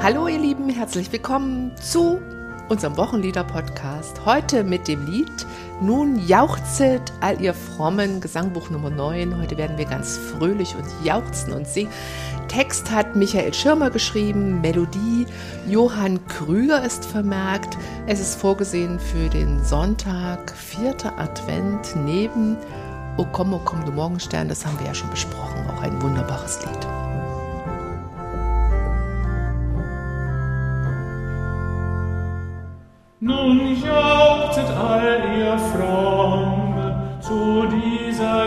Hallo ihr Lieben, herzlich willkommen zu unserem Wochenlieder-Podcast. Heute mit dem Lied Nun jauchzet all ihr frommen, Gesangbuch Nummer 9. Heute werden wir ganz fröhlich und jauchzen und singen. Text hat Michael Schirmer geschrieben, Melodie Johann Krüger ist vermerkt. Es ist vorgesehen für den Sonntag, 4. Advent, neben O komm, du Morgenstern, das haben wir ja schon besprochen, auch ein wunderbares Lied. Nun jauchzet all ihr Frommen zu dieser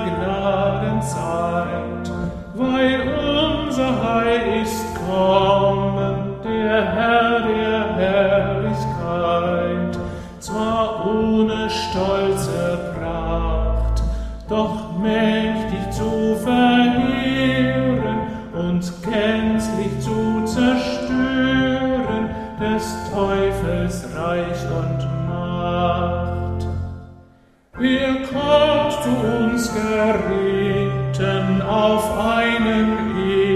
Gnadenzeit, weil unser Heil ist kommen, der Herr der Herrlichkeit, zwar ohne stolze Pracht, doch mächtig zu verehren und gänzlich zu zerstören des Teufels Reich und Macht. Er kommt zu uns geritten auf einem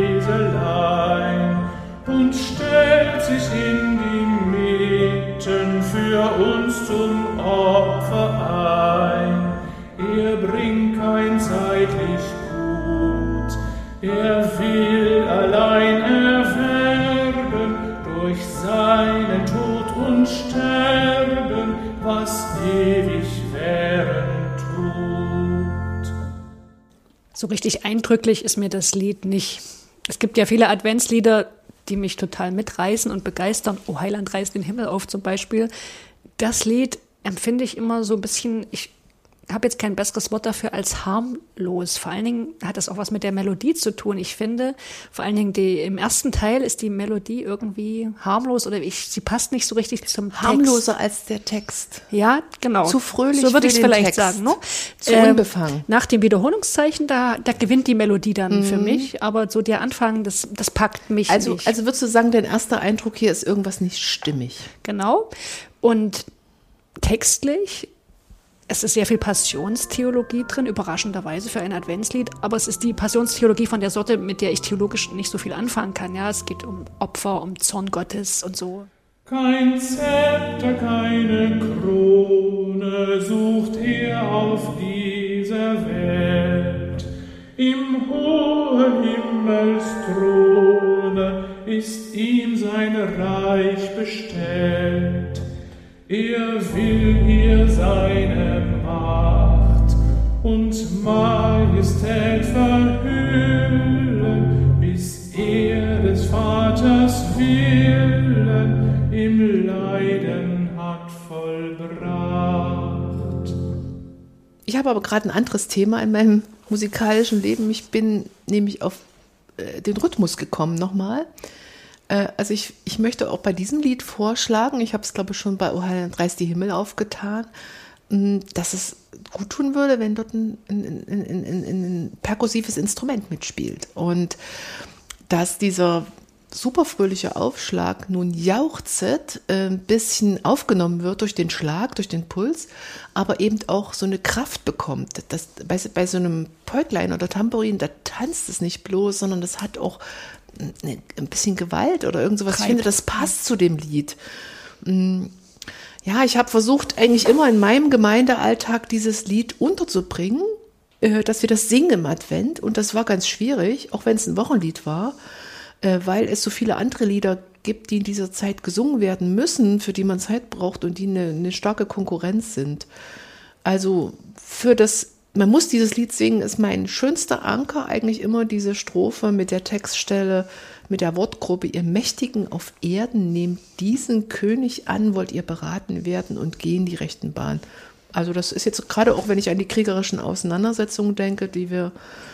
Eselein und stellt sich in die Mitten für uns zum Opfer ein. Er bringt kein zeitlich Gut, er will allein erwerben durch seinen Tod und Sterben, was ewig währen tut. So richtig eindrücklich ist mir das Lied nicht. Es gibt ja viele Adventslieder, die mich total mitreißen und begeistern. O Heiland reißt den Himmel auf zum Beispiel. Das Lied empfinde ich immer so ein bisschen, ich habe jetzt kein besseres Wort dafür als harmlos. Vor allen Dingen hat das auch was mit der Melodie zu tun. Ich finde, vor allen Dingen im ersten Teil ist die Melodie irgendwie harmlos oder sie passt nicht so richtig zum Text. Harmloser als der Text. Ja, genau. Zu fröhlich so würde ich es vielleicht Text sagen. Ne? Zu unbefangen. Nach dem Wiederholungszeichen, da gewinnt die Melodie dann für mich. Aber so der Anfang, das packt mich nicht. Also würdest du sagen, dein erster Eindruck hier ist irgendwas nicht stimmig? Genau. Und textlich, es ist sehr viel Passionstheologie drin, überraschenderweise für ein Adventslied, aber es ist die Passionstheologie von der Sorte, mit der ich theologisch nicht so viel anfangen kann. Ja, es geht um Opfer, um Zorn Gottes und so. Kein Zepter, keine Krone sucht er auf dieser Welt. Im hohen Himmelsthrone ist ihm sein Reich bestellt. Er will hier seine Macht und Majestät verhüllen, bis er des Vaters Willen im Leiden hat vollbracht. Ich habe aber gerade ein anderes Thema in meinem musikalischen Leben. Ich bin nämlich auf den Rhythmus gekommen nochmal. Also ich möchte auch bei diesem Lied vorschlagen, ich habe es glaube ich schon bei O Heiland reißt die Himmel aufgetan, dass es gut tun würde, wenn dort ein perkussives Instrument mitspielt. Und dass dieser super fröhliche Aufschlag nun jauchzet, ein bisschen aufgenommen wird durch den Schlag, durch den Puls, aber eben auch so eine Kraft bekommt. Das, bei so einem Päuglein oder Tambourin, da tanzt es nicht bloß, sondern das hat auch ein bisschen Gewalt oder irgend sowas. Ich finde, das passt zu dem Lied. Ja, ich habe versucht, eigentlich immer in meinem Gemeindealltag dieses Lied unterzubringen, dass wir das singen im Advent. Und das war ganz schwierig, auch wenn es ein Wochenlied war, weil es so viele andere Lieder gibt, die in dieser Zeit gesungen werden müssen, für die man Zeit braucht und die eine starke Konkurrenz sind. Also man muss dieses Lied singen, ist mein schönster Anker eigentlich immer diese Strophe mit der Textstelle, mit der Wortgruppe, ihr Mächtigen auf Erden, nehmt diesen König an, wollt ihr beraten werden und gehen die rechten Bahn. Also das ist jetzt gerade auch, wenn ich an die kriegerischen Auseinandersetzungen denke, die wir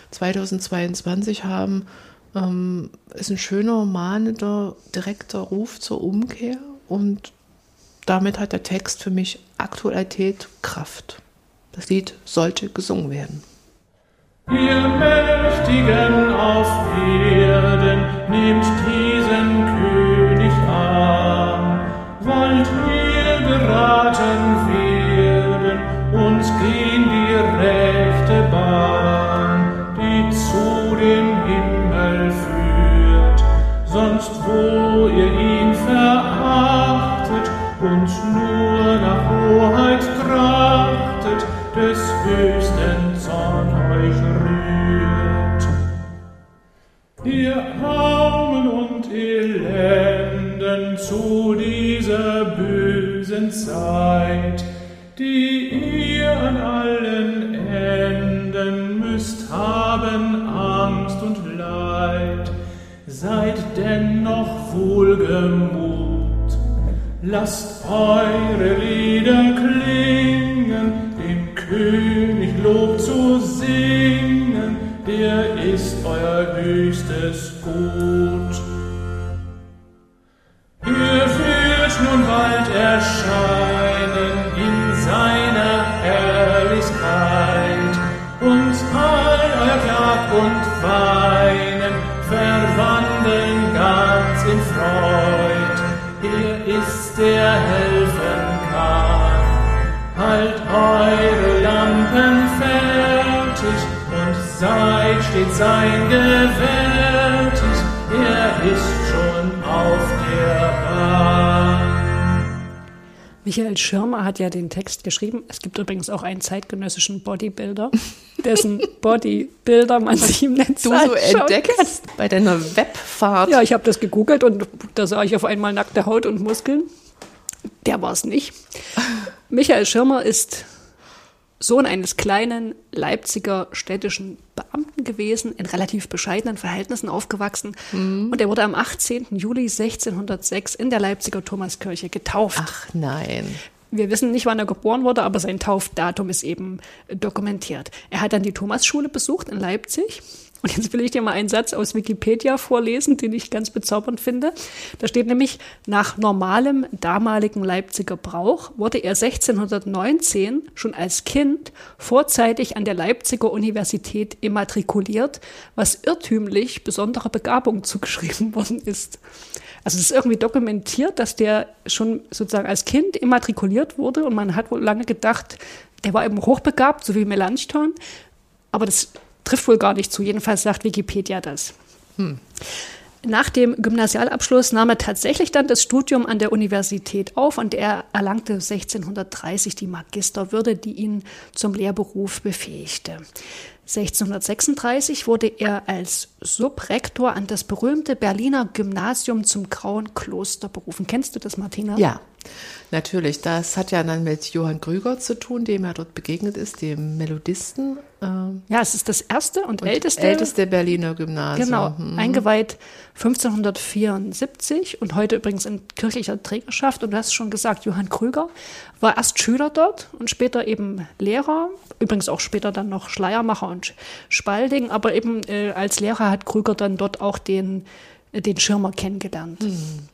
2022 haben, ist ein schöner, mahnender, direkter Ruf zur Umkehr und damit hat der Text für mich Aktualität, Kraft. Das Lied sollte gesungen werden. Ihr Mächtigen auf Erden, nehmt diesen König an, wollt ihr beraten werden und gehen die rechte Bahn, die zu dem Himmel führt, sonst wo ihr ihn haben Angst und Leid, seid dennoch wohlgemut. Lasst eure Lieder klingen, dem König Lob zu singen, der ist euer höchstes Gut. Er wird nun bald erscheinen in seiner Herrlichkeit, und all euer Klag und Weinen verwandeln ganz in Freud. Er ist, der helfen kann. Halt eure Lampen fertig und seid stets sein gewärtig. Er ist schon auf der Bahn. Michael Schirmer hat ja den Text geschrieben. Es gibt übrigens auch einen zeitgenössischen Bodybuilder, dessen Bodybuilder man sich im Netz Du so entdeckst bei deiner Webfahrt. Ja, ich habe das gegoogelt und da sah ich auf einmal nackte Haut und Muskeln. Der war es nicht. Michael Schirmer ist Sohn eines kleinen Leipziger städtischen Beamten gewesen, in relativ bescheidenen Verhältnissen aufgewachsen. Und er wurde am 18. Juli 1606 in der Leipziger Thomaskirche getauft. Ach nein. Wir wissen nicht, wann er geboren wurde, aber sein Taufdatum ist eben dokumentiert. Er hat dann die Thomasschule besucht in Leipzig. Und jetzt will ich dir mal einen Satz aus Wikipedia vorlesen, den ich ganz bezaubernd finde. Da steht nämlich, nach normalem damaligen Leipziger Brauch wurde er 1619 schon als Kind vorzeitig an der Leipziger Universität immatrikuliert, was irrtümlich besonderer Begabung zugeschrieben worden ist. Also es ist irgendwie dokumentiert, dass der schon sozusagen als Kind immatrikuliert wurde und man hat wohl lange gedacht, der war eben hochbegabt, so wie Melanchthon, aber das trifft wohl gar nicht zu. Jedenfalls sagt Wikipedia das. Nach dem Gymnasialabschluss nahm er tatsächlich dann das Studium an der Universität auf und er erlangte 1630 die Magisterwürde, die ihn zum Lehrberuf befähigte. 1636 wurde er als Subrektor an das berühmte Berliner Gymnasium zum Grauen Kloster berufen. Kennst du das, Martina? Ja, natürlich. Das hat ja dann mit Johann Krüger zu tun, dem er dort begegnet ist, dem Melodisten. Ja, es ist das erste und älteste Berliner Gymnasium. Genau, eingeweiht 1574 und heute übrigens in kirchlicher Trägerschaft. Und du hast schon gesagt, Johann Krüger war erst Schüler dort und später eben Lehrer. Übrigens auch später dann noch Schleiermacher und Spalding. Aber eben als Lehrer hat Krüger dann dort auch den Schirmer kennengelernt.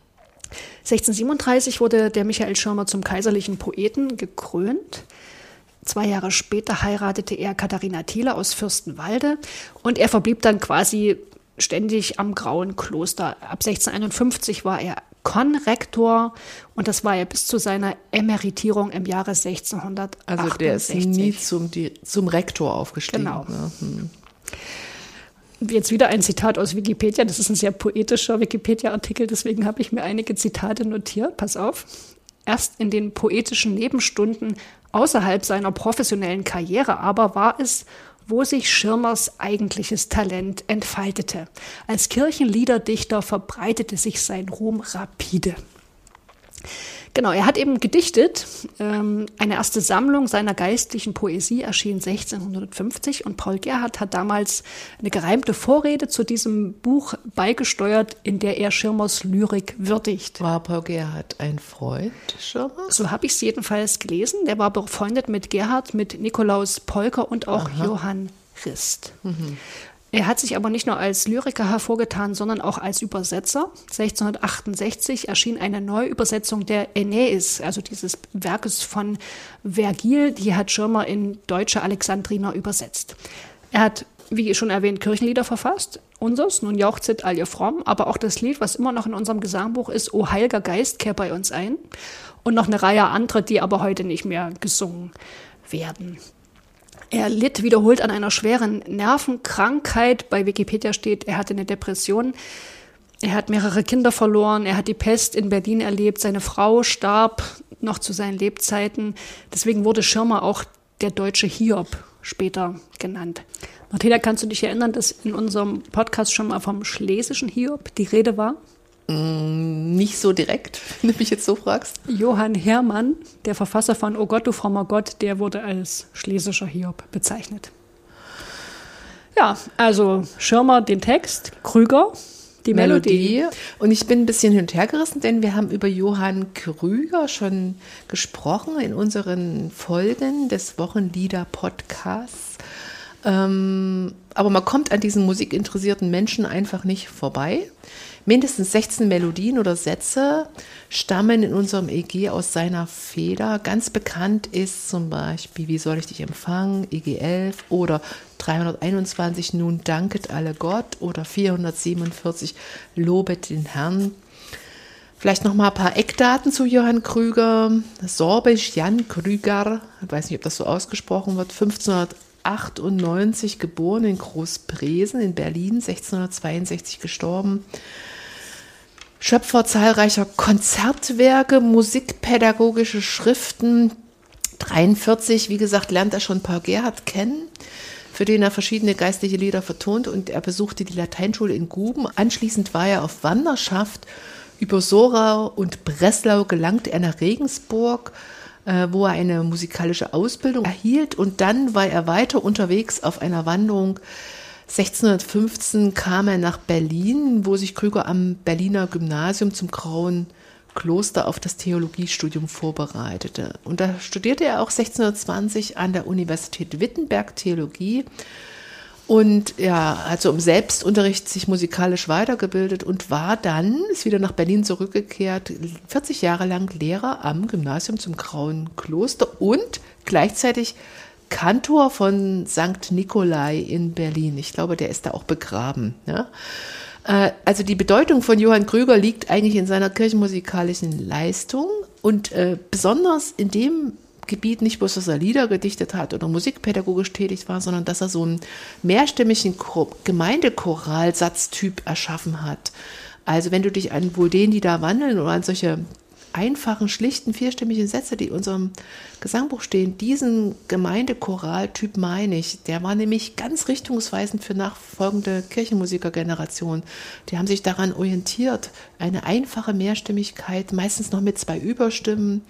1637 wurde der Michael Schirmer zum kaiserlichen Poeten gekrönt. 2 Jahre später heiratete er Katharina Thiele aus Fürstenwalde und er verblieb dann quasi ständig am Grauen Kloster. Ab 1651 war er Konrektor und das war er bis zu seiner Emeritierung im Jahre 1668. Also der ist nie zum Rektor aufgestiegen. Genau. Ne? Jetzt wieder ein Zitat aus Wikipedia. Das ist ein sehr poetischer Wikipedia-Artikel, deswegen habe ich mir einige Zitate notiert. Pass auf. Erst in den poetischen Nebenstunden außerhalb seiner professionellen Karriere aber war es, wo sich Schirmers eigentliches Talent entfaltete. Als Kirchenliederdichter verbreitete sich sein Ruhm rapide. Genau, er hat eben gedichtet. Eine erste Sammlung seiner geistlichen Poesie erschien 1650 und Paul Gerhardt hat damals eine gereimte Vorrede zu diesem Buch beigesteuert, in der er Schirmers Lyrik würdigt. War Paul Gerhardt ein Freund Schirmers? So habe ich es jedenfalls gelesen. Der war befreundet mit Gerhardt, mit Nikolaus Polker und auch Johann Rist. Er hat sich aber nicht nur als Lyriker hervorgetan, sondern auch als Übersetzer. 1668 erschien eine Neuübersetzung der Aeneis, also dieses Werkes von Vergil. Die hat Schirmer in deutsche Alexandriner übersetzt. Er hat, wie schon erwähnt, Kirchenlieder verfasst. Unseres, nun jauchzet all ihr fromm, aber auch das Lied, was immer noch in unserem Gesangbuch ist, O Heiliger Geist, kehr bei uns ein. Und noch eine Reihe anderer, die aber heute nicht mehr gesungen werden. Er litt wiederholt an einer schweren Nervenkrankheit. Bei Wikipedia steht, er hatte eine Depression. Er hat mehrere Kinder verloren. Er hat die Pest in Berlin erlebt. Seine Frau starb noch zu seinen Lebzeiten. Deswegen wurde Schirmer auch der deutsche Hiob später genannt. Martina, kannst du dich erinnern, dass in unserem Podcast schon mal vom schlesischen Hiob die Rede war? Nicht so direkt, wenn du mich jetzt so fragst. Johann Hermann, der Verfasser von O Gott, du frommer Gott, der wurde als schlesischer Hiob bezeichnet. Ja, also Schirmer den Text, Krüger die Melodie. Und ich bin ein bisschen hin und her gerissen, denn wir haben über Johann Krüger schon gesprochen in unseren Folgen des Wochenlieder-Podcasts. Aber man kommt an diesen musikinteressierten Menschen einfach nicht vorbei. Mindestens 16 Melodien oder Sätze stammen in unserem EG aus seiner Feder. Ganz bekannt ist zum Beispiel Wie soll ich dich empfangen, EG 11 oder 321 Nun danket alle Gott oder 447 Lobet den Herrn. Vielleicht noch mal ein paar Eckdaten zu Johann Krüger. Sorbisch Jan Krüger, ich weiß nicht, ob das so ausgesprochen wird, 1598 geboren in Großpresen in Berlin, 1662 gestorben. Schöpfer zahlreicher Konzertwerke, musikpädagogische Schriften. 43, wie gesagt, lernt er schon Paul Gerhardt kennen, für den er verschiedene geistliche Lieder vertont, und er besuchte die Lateinschule in Guben. Anschließend war er auf Wanderschaft. Über Sorau und Breslau gelangte er nach Regensburg, wo er eine musikalische Ausbildung erhielt, und dann war er weiter unterwegs auf einer Wanderung. 1615 kam er nach Berlin, wo sich Krüger am Berliner Gymnasium zum Grauen Kloster auf das Theologiestudium vorbereitete. Und da studierte er auch 1620 an der Universität Wittenberg Theologie und ja, also im Selbstunterricht sich musikalisch weitergebildet und war dann, ist wieder nach Berlin zurückgekehrt, 40 Jahre lang Lehrer am Gymnasium zum Grauen Kloster und gleichzeitig Kantor von St. Nikolai in Berlin. Ich glaube, der ist da auch begraben. Ja? Also die Bedeutung von Johann Krüger liegt eigentlich in seiner kirchenmusikalischen Leistung und besonders in dem Gebiet, nicht bloß, dass er Lieder gedichtet hat oder musikpädagogisch tätig war, sondern dass er so einen mehrstimmigen Gemeindechoralsatztyp erschaffen hat. Also wenn du dich an wohl den, die da wandeln oder an solche einfachen, schlichten, vierstimmigen Sätze, die in unserem Gesangbuch stehen, diesen Gemeindechoraltyp meine ich. Der war nämlich ganz richtungsweisend für nachfolgende Kirchenmusikergenerationen. Die haben sich daran orientiert, eine einfache Mehrstimmigkeit, meistens noch mit 2 Überstimmen,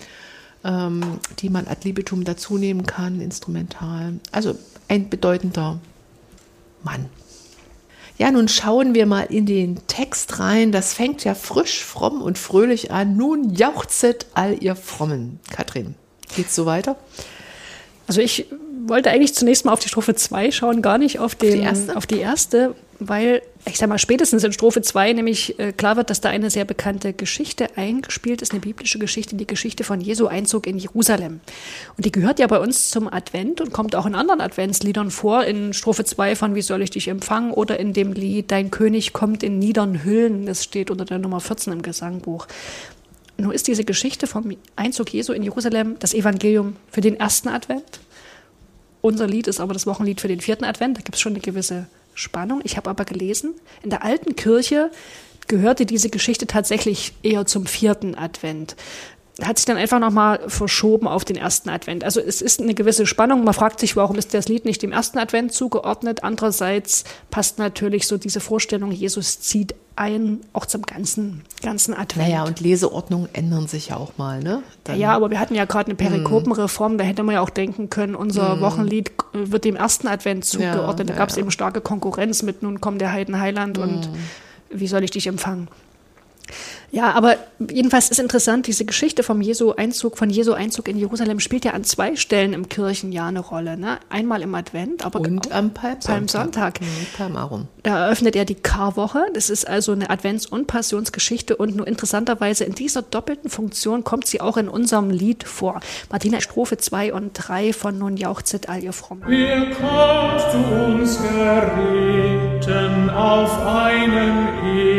die man ad libitum dazu nehmen kann, instrumental. Also ein bedeutender Mann. Ja, nun schauen wir mal in den Text rein. Das fängt ja frisch, fromm und fröhlich an. Nun jauchzet all ihr Frommen. Katrin, geht's so weiter? Also ich wollte eigentlich zunächst mal auf die Strophe 2 schauen, gar nicht auf die erste, weil, ich sag mal, spätestens in Strophe 2 nämlich klar wird, dass da eine sehr bekannte Geschichte eingespielt ist, eine biblische Geschichte, die Geschichte von Jesu Einzug in Jerusalem. Und die gehört ja bei uns zum Advent und kommt auch in anderen Adventsliedern vor, in Strophe 2 von Wie soll ich dich empfangen oder in dem Lied Dein König kommt in niedern Hüllen, das steht unter der Nummer 14 im Gesangbuch. Nun ist diese Geschichte vom Einzug Jesu in Jerusalem das Evangelium für den ersten Advent. Unser Lied ist aber das Wochenlied für den 4. Advent. Da gibt es schon eine gewisse Spannung. Ich habe aber gelesen, in der alten Kirche gehörte diese Geschichte tatsächlich eher zum 4. Advent. Hat sich dann einfach nochmal verschoben auf den 1. Advent. Also es ist eine gewisse Spannung. Man fragt sich, warum ist das Lied nicht dem 1. Advent zugeordnet? Andererseits passt natürlich so diese Vorstellung, Jesus zieht ein, auch zum ganzen Advent. Naja, und Leseordnungen ändern sich ja auch mal, ne? Ja, aber wir hatten ja gerade eine Perikopenreform, da hätte man ja auch denken können, unser Wochenlied wird dem 1. Advent zugeordnet. Da gab es eben starke Konkurrenz mit Nun kommt der Heidenheiland und Wie soll ich dich empfangen? Ja, aber jedenfalls ist interessant, diese Geschichte von Jesu Einzug in Jerusalem spielt ja an 2 Stellen im Kirchenjahr eine Rolle. Ne? Einmal im Advent, aber und am Palmsonntag. Palmarum. Da eröffnet er die Karwoche. Das ist also eine Advents- und Passionsgeschichte und nur interessanterweise in dieser doppelten Funktion kommt sie auch in unserem Lied vor. Martina, Strophe 2 und 3 von Nun jauchzet all ihr Frommen. Ihr kommt zu uns geritten auf einen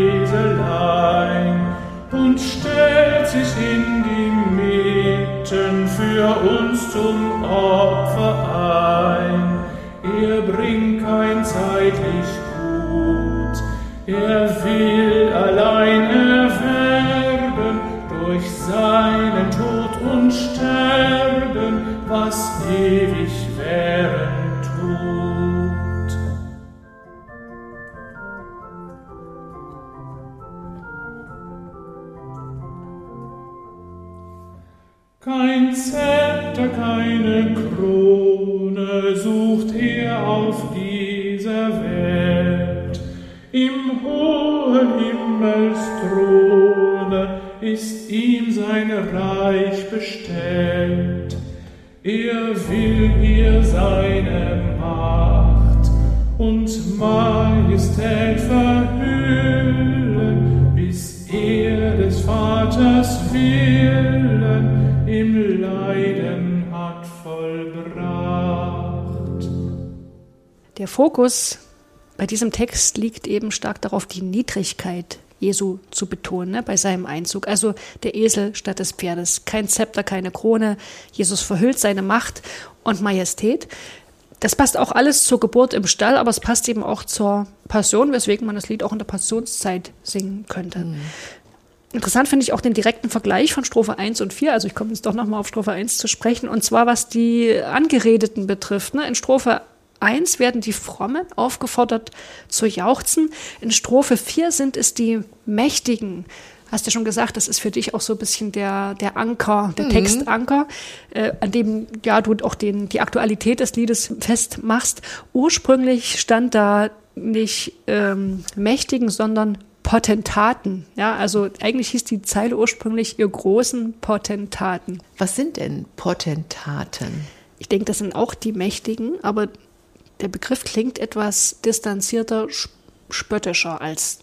Eselein und stellt sich in die Mitten für uns zum Opfer ein. Er bringt kein zeitlich Gut, er will allein erwerben durch seinen Tod und Sterben, was ewig währen tut. Kein Zepter, keine Krone sucht er auf dieser Welt. Im hohen Himmelsthrone ist ihm sein Reich bestellt. Er will ihr seine Macht und Majestät verhüllen, bis er des Vaters Willen im Leiden hat vollbracht. Der Fokus bei diesem Text liegt eben stark darauf, die Niedrigkeit Jesu zu betonen, ne, bei seinem Einzug. Also der Esel statt des Pferdes. Kein Zepter, keine Krone. Jesus verhüllt seine Macht und Majestät. Das passt auch alles zur Geburt im Stall, aber es passt eben auch zur Passion, weswegen man das Lied auch in der Passionszeit singen könnte. Interessant finde ich auch den direkten Vergleich von Strophe 1 und 4. Also ich komme jetzt doch nochmal auf Strophe 1 zu sprechen. Und zwar, was die Angeredeten betrifft. Ne? In Strophe 1 werden die Frommen aufgefordert zu jauchzen. In Strophe 4 sind es die Mächtigen. Hast du ja schon gesagt, das ist für dich auch so ein bisschen der Anker, der Textanker, an dem ja du auch die Aktualität des Liedes festmachst. Ursprünglich stand da nicht Mächtigen, sondern Potentaten. Ja, also eigentlich hieß die Zeile ursprünglich ihr großen Potentaten. Was sind denn Potentaten? Ich denke, das sind auch die Mächtigen, aber der Begriff klingt etwas distanzierter, spöttischer als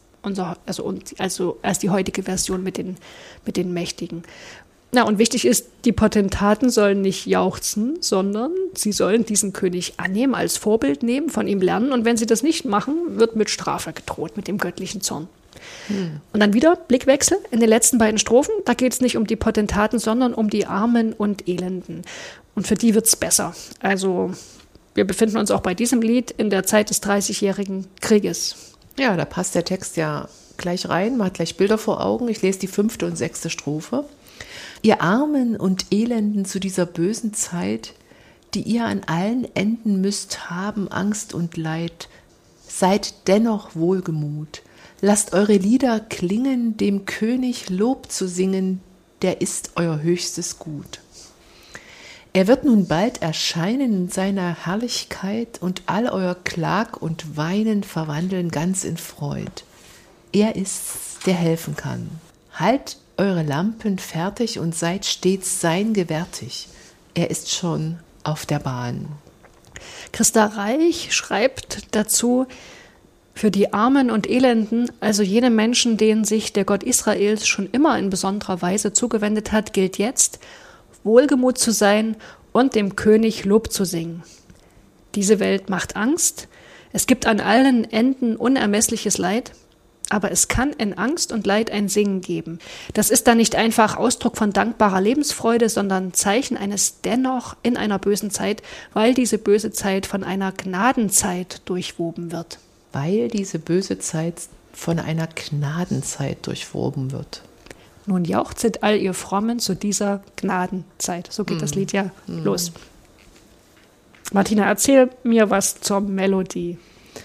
die heutige Version mit den Mächtigen. Na, und wichtig ist, die Potentaten sollen nicht jauchzen, sondern sie sollen diesen König annehmen, als Vorbild nehmen, von ihm lernen. Und wenn sie das nicht machen, wird mit Strafe gedroht, mit dem göttlichen Zorn. Und dann wieder Blickwechsel in den letzten beiden Strophen. Da geht es nicht um die Potentaten, sondern um die Armen und Elenden. Und für die wird es besser. Also wir befinden uns auch bei diesem Lied in der Zeit des 30-jährigen Krieges. Ja, da passt der Text ja gleich rein. Man hat gleich Bilder vor Augen. Ich lese die 5. und 6. Strophe. Ihr Armen und Elenden zu dieser bösen Zeit, die ihr an allen Enden müsst haben, Angst und Leid, seid dennoch wohlgemut. Lasst eure Lieder klingen, dem König Lob zu singen, der ist euer höchstes Gut. Er wird nun bald erscheinen in seiner Herrlichkeit und all euer Klag und Weinen verwandeln ganz in Freud. Er ist's, der helfen kann. Halt eure Lampen fertig und seid stets sein gewärtig. Er ist schon auf der Bahn. Christa Reich schreibt dazu: Für die Armen und Elenden, also jene Menschen, denen sich der Gott Israels schon immer in besonderer Weise zugewendet hat, gilt jetzt, wohlgemut zu sein und dem König Lob zu singen. Diese Welt macht Angst, es gibt an allen Enden unermessliches Leid, aber es kann in Angst und Leid ein Singen geben. Das ist dann nicht einfach Ausdruck von dankbarer Lebensfreude, sondern Zeichen eines Dennoch in einer bösen Zeit, weil diese böse Zeit von einer Gnadenzeit durchwoben wird. Weil diese böse Zeit von einer Gnadenzeit durchwoben wird. Nun jauchzet all ihr Frommen zu dieser Gnadenzeit. So geht das Lied ja los. Martina, erzähl mir was zur Melodie.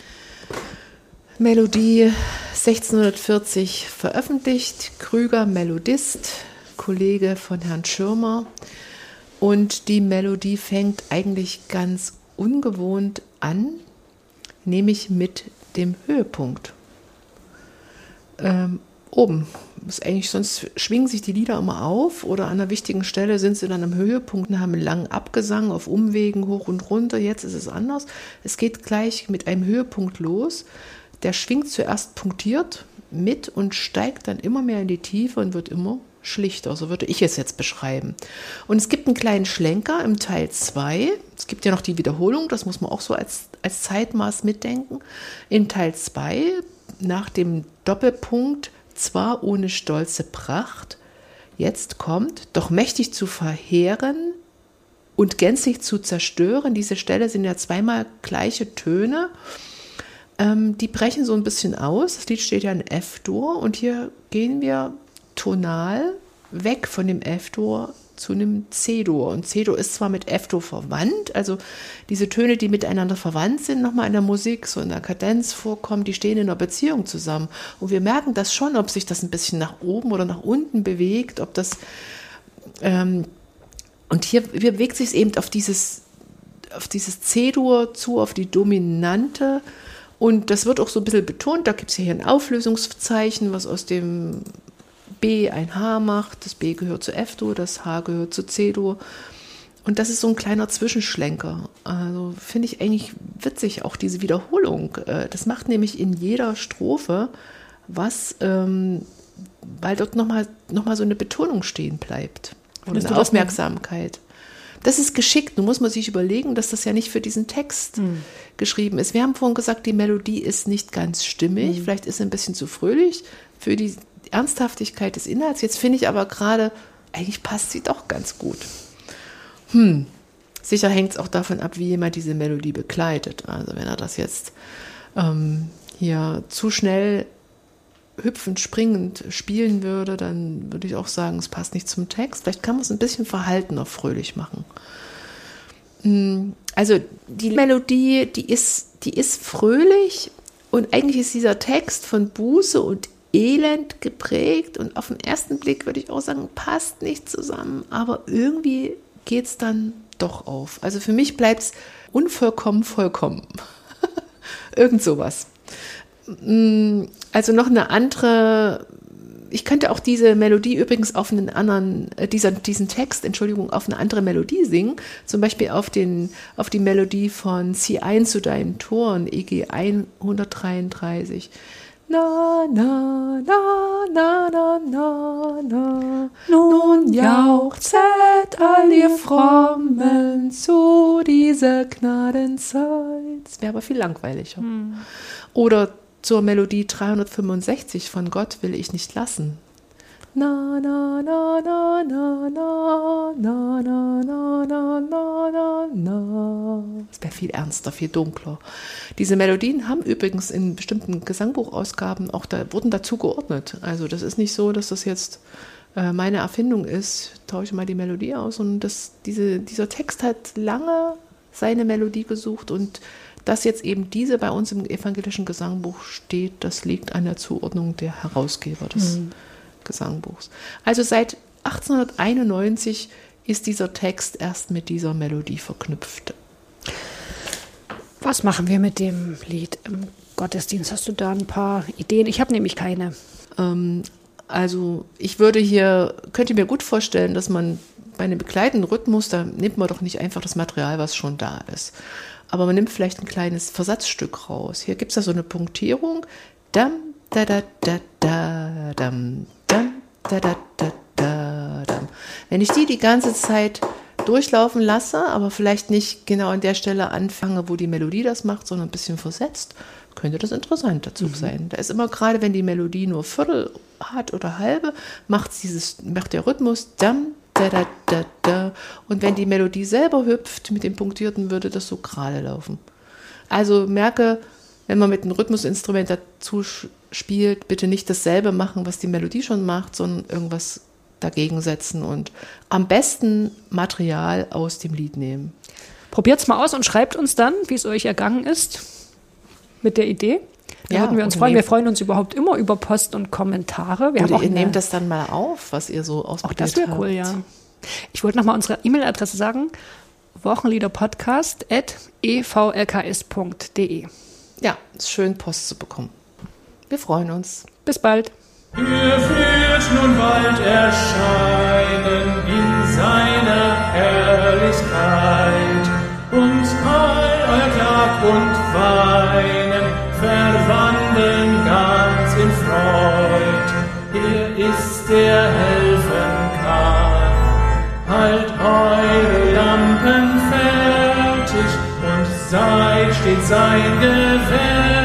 Melodie 1640 veröffentlicht, Krüger Melodist, Kollege von Herrn Schirmer. Und die Melodie fängt eigentlich ganz ungewohnt an, nämlich mit dem Höhepunkt. Oben. Ist eigentlich, sonst schwingen sich die Lieder immer auf oder an einer wichtigen Stelle sind sie dann am Höhepunkt und haben einen langen Abgesang auf Umwegen hoch und runter. Jetzt ist es anders. Es geht gleich mit einem Höhepunkt los. Der schwingt zuerst punktiert mit und steigt dann immer mehr in die Tiefe und wird immer schlichter. So würde ich es jetzt beschreiben. Und es gibt einen kleinen Schlenker im Teil 2. Es gibt ja noch die Wiederholung, das muss man auch so als Zeitmaß mitdenken. In Teil 2, nach dem Doppelpunkt, zwar ohne stolze Pracht, jetzt kommt, doch mächtig zu verheeren und gänzlich zu zerstören. Diese Stelle sind ja zweimal gleiche Töne. Die brechen so ein bisschen aus. Das Lied steht ja in F-Dur und hier gehen wir tonal weg von dem F-Dur zu einem C-Dur. Und C-Dur ist zwar mit F-Dur verwandt, also diese Töne, die miteinander verwandt sind, nochmal in der Musik, so in der Kadenz vorkommen, die stehen in einer Beziehung zusammen. Und wir merken das schon, ob sich das ein bisschen nach oben oder nach unten bewegt, ob das und hier bewegt sich es eben auf dieses C-Dur zu, auf die Dominante Und das wird auch so ein bisschen betont. Da gibt es hier ein Auflösungszeichen, was aus dem B ein H macht. Das B gehört zu F-Dur, das H gehört zu C-Dur. Und das ist so ein kleiner Zwischenschlenker. Also finde ich eigentlich witzig, auch diese Wiederholung. Das macht nämlich in jeder Strophe was, weil dort nochmal so eine Betonung stehen bleibt. Und eine Aufmerksamkeit. Das ist geschickt. Nun muss man sich überlegen, dass das ja nicht für diesen Text geschrieben ist. Wir haben vorhin gesagt, die Melodie ist nicht ganz stimmig. Vielleicht ist sie ein bisschen zu fröhlich für die Ernsthaftigkeit des Inhalts. Jetzt finde ich aber gerade, eigentlich passt sie doch ganz gut. Sicher hängt es auch davon ab, wie jemand diese Melodie begleitet. Also wenn er das jetzt hier zu schnell hüpfend, springend spielen würde, dann würde ich auch sagen, es passt nicht zum Text. Vielleicht kann man es ein bisschen verhaltener fröhlich machen. Also die Melodie, die ist fröhlich und eigentlich ist dieser Text von Buße und Elend geprägt und auf den ersten Blick würde ich auch sagen, passt nicht zusammen, aber irgendwie geht es dann doch auf. Also für mich bleibt es unvollkommen vollkommen. Irgend sowas. Also noch eine andere, ich könnte auch diese Melodie übrigens auf einen anderen, diesen Text, auf eine andere Melodie singen, zum Beispiel auf die Melodie von Zieh ein zu deinen Toren, EG 133. Na, na, na, na, na, na, na. Nun jauchzet all ihr Frommen zu dieser Gnadenzeit. Das wäre aber viel langweiliger. Oder zur Melodie 365 von Gott will ich nicht lassen. Na, na, na, na, na, na, na, na, na, na, na, na. Das wäre viel ernster, viel dunkler. Diese Melodien haben übrigens in bestimmten Gesangbuchausgaben auch wurden dazu geordnet. Also das ist nicht so, dass das jetzt meine Erfindung ist, tausche mal die Melodie aus. Und dieser Text hat lange seine Melodie gesucht und dass jetzt eben diese bei uns im evangelischen Gesangbuch steht, das liegt an der Zuordnung der Herausgeber des Gesangbuchs. Also seit 1891 ist dieser Text erst mit dieser Melodie verknüpft. Was machen wir mit dem Lied im Gottesdienst? Hast du da ein paar Ideen? Ich habe nämlich keine. Also ich könnte mir gut vorstellen, dass man bei einem begleitenden Rhythmus, da nimmt man doch nicht einfach das Material, was schon da ist. Aber man nimmt vielleicht ein kleines Versatzstück raus. Hier gibt es da so eine Punktierung. Dam, da, da, da, da, dam, dam, da, da, da, da, dam. Wenn ich die ganze Zeit durchlaufen lasse, aber vielleicht nicht genau an der Stelle anfange, wo die Melodie das macht, sondern ein bisschen versetzt, könnte das interessant dazu sein. Da ist immer gerade, wenn die Melodie nur Viertel hat oder halbe, macht der Rhythmus dam, da, da, da, da. Und wenn die Melodie selber hüpft mit dem Punktierten, würde das so gerade laufen. Also merke, wenn man mit einem Rhythmusinstrument dazu spielt, bitte nicht dasselbe machen, was die Melodie schon macht, sondern irgendwas dagegen setzen und am besten Material aus dem Lied nehmen. Probiert's mal aus und schreibt uns dann, wie es euch ergangen ist mit der Idee. Da würden wir uns freuen. Wir freuen uns überhaupt immer über Post und Kommentare. Ihr nehmt das dann mal auf, was ihr so ausprobiert habt. Das wäre cool, ja. Ich wollte nochmal unsere E-Mail-Adresse sagen. wochenliederpodcast@evlks.de. Ja, ist schön, Post zu bekommen. Wir freuen uns. Bis bald. Er wird nun bald erscheinen in seiner Herrlichkeit und all euer Klag und Weinen verwandeln ganz in Freud. Er ist, der helfen kann. Halt eure Lampen fertig und seid stets sein Gewähr.